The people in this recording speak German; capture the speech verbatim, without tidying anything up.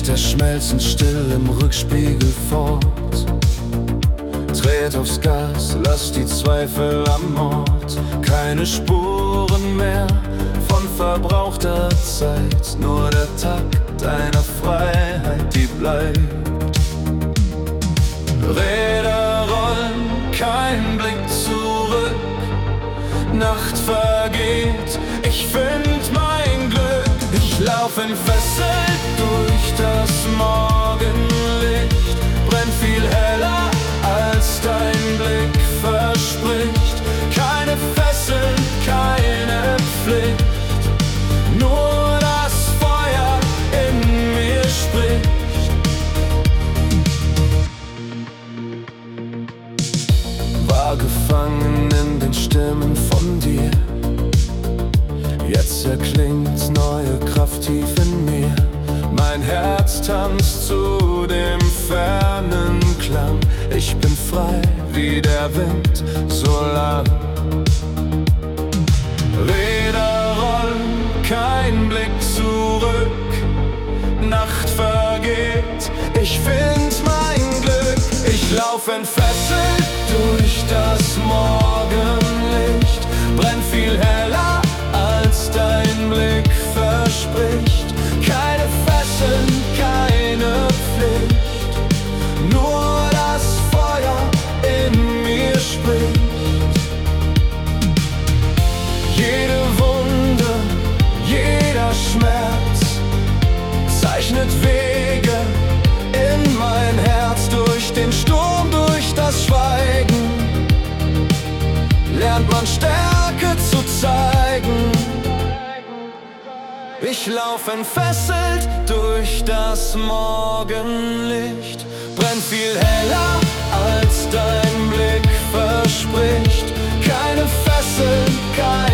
Lichter schmelzen still im Rückspiegel fort. Dreht aufs Gas, lasst die Zweifel am Mord. Keine Spuren mehr von verbrauchter Zeit, nur der Takt deiner Freiheit, die bleibt. Räder rollen, kein Blick zurück. Nacht vergeht, ich find mein Glück. Ich lauf entfesselt durch das Morgenlicht. Brennt viel heller, als dein Blick verspricht. Keine Fesseln, keine Pflicht, nur das Feuer in mir spricht. War gefangen in den Stimmen von dir. Jetzt erklingt neue Kraft tief in mir. Mein Herz tanzt zu dem fernen Klang. Ich bin frei wie der Wind, so lang. Räder rollen, kein Blick zurück. Nacht vergeht, ich find mein Glück. Ich lauf entfesselt durch das Morgenlicht. Brennt viel heller, als dein Blick verspricht. Keine Fesseln, keine Pflicht, nur das Feuer in mir spricht. Jede Wunde, jeder Schmerz zeichnet Wege in mein Herz. Durch den Sturm, durch das Schweigen lernt man Stärke zu zeigen. Ich lauf entfesselt durch das Morgenlicht. Brennt viel heller, als dein Blick verspricht. Keine Fesseln, keine